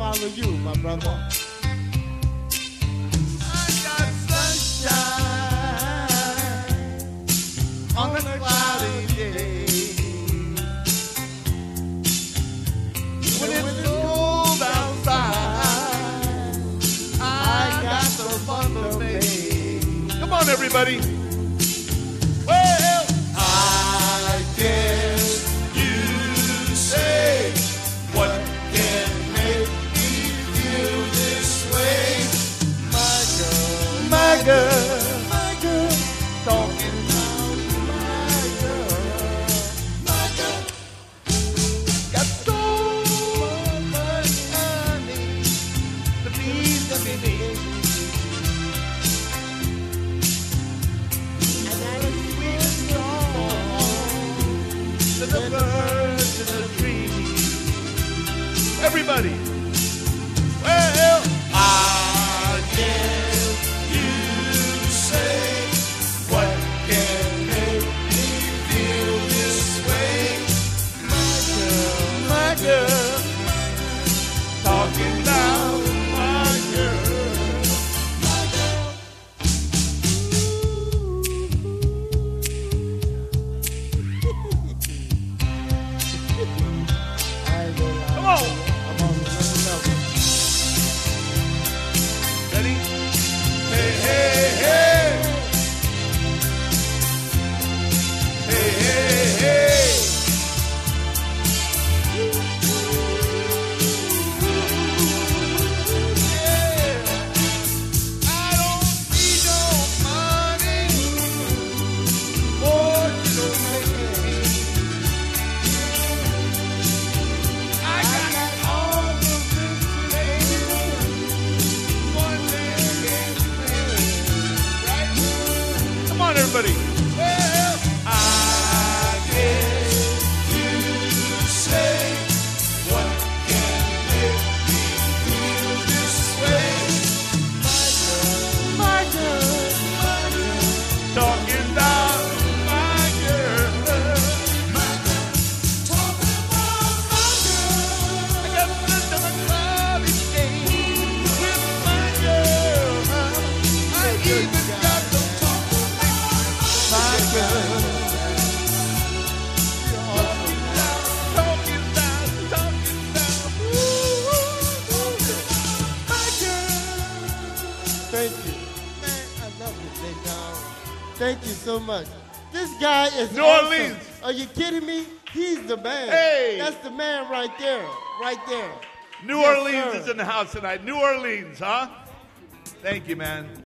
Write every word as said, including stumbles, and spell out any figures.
follow you, my brother. I got sunshine on a cloudy day. When it's cold outside, I got the fun to make. Come on, everybody. Well, I guess you say, what can make me feel this way? My girl, my girl, my girl, talking about my girl, my girl. Got so much money to please the baby. And that is sweet song to the birds in the trees. Everybody. Well, I guess you say, what can make me feel this way? My girl, my girl, talking about my girl, my girl. Come on. I'm on another level. Ready? Hey, hey, hey. Hey, hey, hey. Yeah. I don't need no money. More you don't make me. I got all the things, baby. One man can't make, right? Come on, everybody. Well, I guess you say, what can make me feel this way? My girl, my girl, talking about my girl, my girl, talking about my girl. I got friends on a cloudy day with my girl. I even got to talk about my girl. Talking about, talking about, ooh, my girl. Thank you. Man, I love you, Big Dog. Thank you so much. This guy is New awesome. Orleans. Are you kidding me? He's the man. Hey. That's the man right there. Right there. New Yes, Orleans sir. is in the house tonight. New Orleans, huh? Thank you, man.